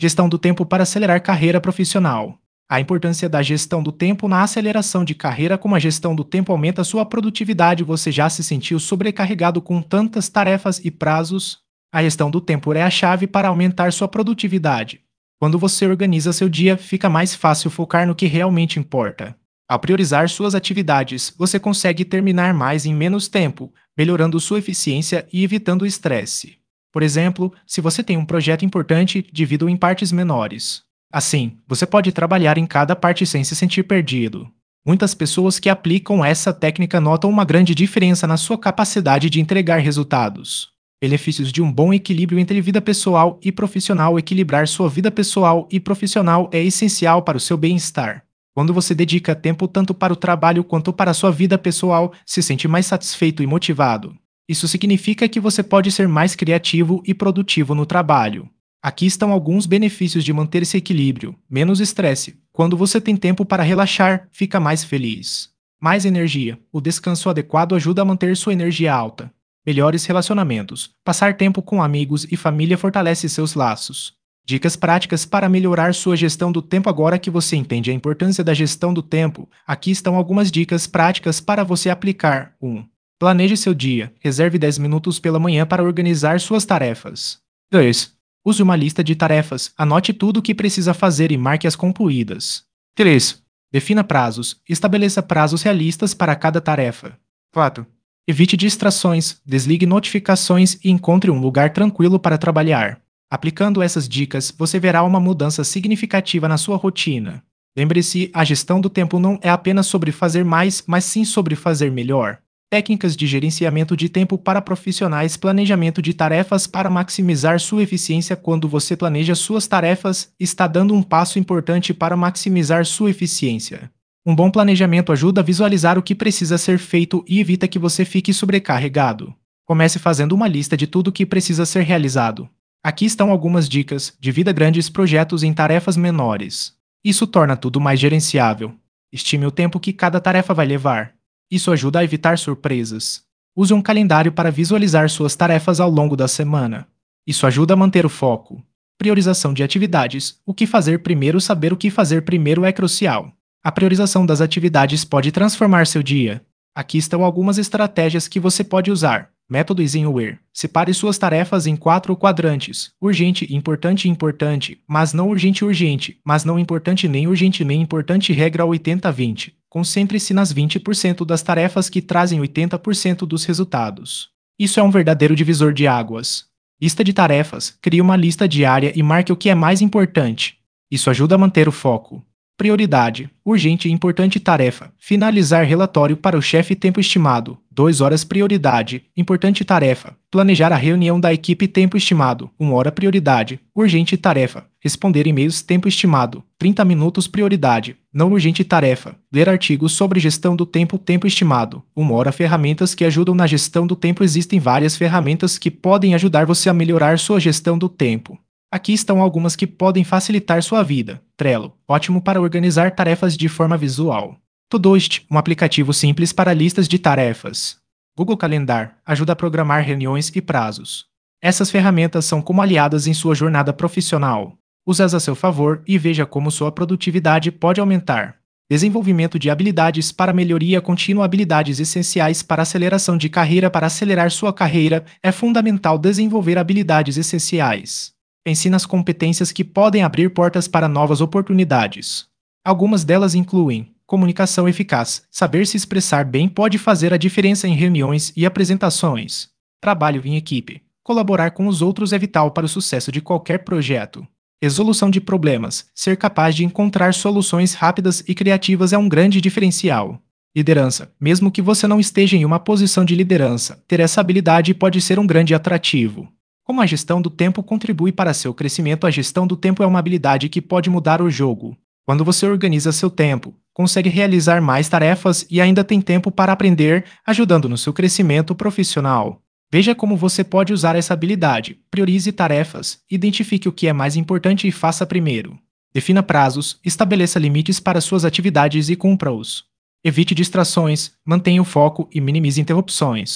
Gestão do tempo para acelerar carreira profissional. A importância da gestão do tempo na aceleração de carreira. Como a gestão do tempo aumenta sua produtividade, você já se sentiu sobrecarregado com tantas tarefas e prazos? A gestão do tempo é a chave para aumentar sua produtividade. Quando você organiza seu dia, fica mais fácil focar no que realmente importa. Ao priorizar suas atividades, você consegue terminar mais em menos tempo, melhorando sua eficiência e evitando o estresse. Por exemplo, se você tem um projeto importante, divida-o em partes menores. Assim, você pode trabalhar em cada parte sem se sentir perdido. Muitas pessoas que aplicam essa técnica notam uma grande diferença na sua capacidade de entregar resultados. Benefícios de um bom equilíbrio entre vida pessoal e profissional. Equilibrar sua vida pessoal e profissional é essencial para o seu bem-estar. Quando você dedica tempo tanto para o trabalho quanto para a sua vida pessoal, se sente mais satisfeito e motivado. Isso significa que você pode ser mais criativo e produtivo no trabalho. Aqui estão alguns benefícios de manter esse equilíbrio: menos estresse. Quando você tem tempo para relaxar, fica mais feliz. Mais energia. O descanso adequado ajuda a manter sua energia alta. Melhores relacionamentos. Passar tempo com amigos e família fortalece seus laços. Dicas práticas para melhorar sua gestão do tempo. Agora que você entende a importância da gestão do tempo, aqui estão algumas dicas práticas para você aplicar. 1. Planeje seu dia. Reserve 10 minutos pela manhã para organizar suas tarefas. 2. Use uma lista de tarefas. Anote tudo o que precisa fazer e marque-as concluídas. 3. Defina prazos. Estabeleça prazos realistas para cada tarefa. 4. Evite distrações. Desligue notificações e encontre um lugar tranquilo para trabalhar. Aplicando essas dicas, você verá uma mudança significativa na sua rotina. Lembre-se, a gestão do tempo não é apenas sobre fazer mais, mas sim sobre fazer melhor. Técnicas de gerenciamento de tempo para profissionais. Planejamento de tarefas para maximizar sua eficiência. Quando você planeja suas tarefas, está dando um passo importante para maximizar sua eficiência. Um bom planejamento ajuda a visualizar o que precisa ser feito e evita que você fique sobrecarregado. Comece fazendo uma lista de tudo o que precisa ser realizado. Aqui estão algumas dicas. Divida grandes projetos em tarefas menores. Isso torna tudo mais gerenciável. Estime o tempo que cada tarefa vai levar. Isso ajuda a evitar surpresas. Use um calendário para visualizar suas tarefas ao longo da semana. Isso ajuda a manter o foco. Priorização de atividades. O que fazer primeiro? Saber o que fazer primeiro é crucial. A priorização das atividades pode transformar seu dia. Aqui estão algumas estratégias que você pode usar. Método Eisenhower. Separe suas tarefas em 4 quadrantes: urgente, importante, importante, mas não urgente, urgente, mas não importante, nem urgente, nem importante. Regra 80-20. Concentre-se nas 20% das tarefas que trazem 80% dos resultados. Isso é um verdadeiro divisor de águas. Lista de tarefas. Crie uma lista diária e marque o que é mais importante. Isso ajuda a manter o foco. Prioridade. Urgente e importante tarefa. Finalizar relatório para o chefe. Tempo estimado: 2 horas. Prioridade. Importante tarefa. Planejar a reunião da equipe. Tempo estimado: 1 hora. Prioridade. Urgente tarefa. Responder e-mails. Tempo estimado: 30 minutos. Prioridade. Não urgente tarefa. Ler artigos sobre gestão do tempo. Tempo estimado: 1 hora. Ferramentas que ajudam na gestão do tempo. Existem várias ferramentas que podem ajudar você a melhorar sua gestão do tempo. Aqui estão algumas que podem facilitar sua vida. Trello, ótimo para organizar tarefas de forma visual. Todoist, um aplicativo simples para listas de tarefas. Google Calendar, ajuda a programar reuniões e prazos. Essas ferramentas são como aliadas em sua jornada profissional. Use-as a seu favor e veja como sua produtividade pode aumentar. Desenvolvimento de habilidades para melhoria contínua. Habilidades essenciais para aceleração de carreira. Para acelerar sua carreira, é fundamental desenvolver habilidades essenciais. Pense nas competências que podem abrir portas para novas oportunidades. Algumas delas incluem comunicação eficaz. Saber se expressar bem pode fazer a diferença em reuniões e apresentações. Trabalho em equipe. Colaborar com os outros é vital para o sucesso de qualquer projeto. Resolução de problemas. Ser capaz de encontrar soluções rápidas e criativas é um grande diferencial. Liderança. Mesmo que você não esteja em uma posição de liderança, ter essa habilidade pode ser um grande atrativo. Como a gestão do tempo contribui para seu crescimento? A gestão do tempo é uma habilidade que pode mudar o jogo. Quando você organiza seu tempo, consegue realizar mais tarefas e ainda tem tempo para aprender, ajudando no seu crescimento profissional. Veja como você pode usar essa habilidade. Priorize tarefas, identifique o que é mais importante e faça primeiro. Defina prazos, estabeleça limites para suas atividades e cumpra-os. Evite distrações, mantenha o foco e minimize interrupções.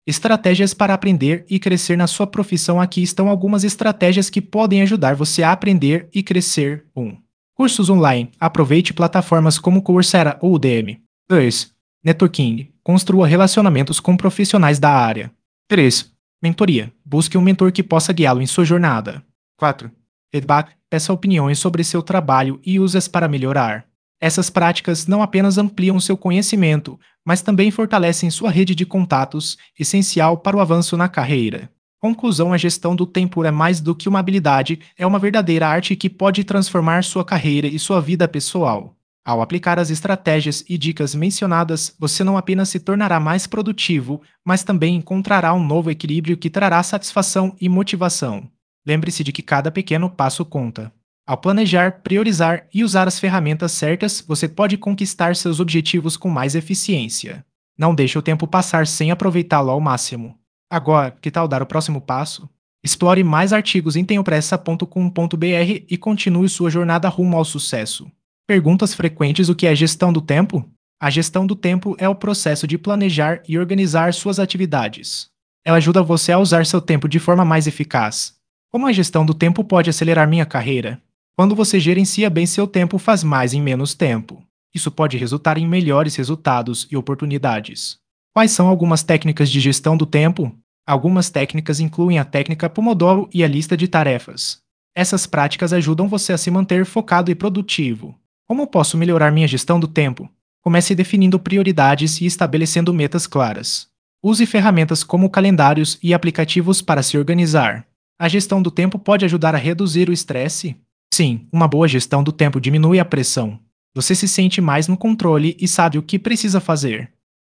Estratégias para aprender e crescer na sua profissão. Aqui estão algumas estratégias que podem ajudar você a aprender e crescer. 1. Cursos online. Aproveite plataformas como Coursera ou Udemy. 2. Networking. Construa relacionamentos com profissionais da área. 3. Mentoria. Busque um mentor que possa guiá-lo em sua jornada. 4. Feedback. Peça opiniões sobre seu trabalho e use-as para melhorar. Essas práticas não apenas ampliam seu conhecimento, mas também fortalecem sua rede de contatos, essencial para o avanço na carreira. Conclusão: a gestão do tempo é mais do que uma habilidade, é uma verdadeira arte que pode transformar sua carreira e sua vida pessoal. Ao aplicar as estratégias e dicas mencionadas, você não apenas se tornará mais produtivo, mas também encontrará um novo equilíbrio que trará satisfação e motivação. Lembre-se de que cada pequeno passo conta. Ao planejar, priorizar e usar as ferramentas certas, você pode conquistar seus objetivos com mais eficiência. Não deixe o tempo passar sem aproveitá-lo ao máximo. Agora, que tal dar o próximo passo? Explore mais artigos em tenhopressa.com.br e continue sua jornada rumo ao sucesso. Perguntas frequentes: o que é gestão do tempo? A gestão do tempo é o processo de planejar e organizar suas atividades. Ela ajuda você a usar seu tempo de forma mais eficaz. Como a gestão do tempo pode acelerar minha carreira? Quando você gerencia bem seu tempo, faz mais em menos tempo. Isso pode resultar em melhores resultados e oportunidades. Quais são algumas técnicas de gestão do tempo? Algumas técnicas incluem a técnica Pomodoro e a lista de tarefas. Essas práticas ajudam você a se manter focado e produtivo. Como posso melhorar minha gestão do tempo? Comece definindo prioridades e estabelecendo metas claras. Use ferramentas como calendários e aplicativos para se organizar. A gestão do tempo pode ajudar a reduzir o estresse? Sim, uma boa gestão do tempo diminui a pressão. Você se sente mais no controle e sabe o que precisa fazer.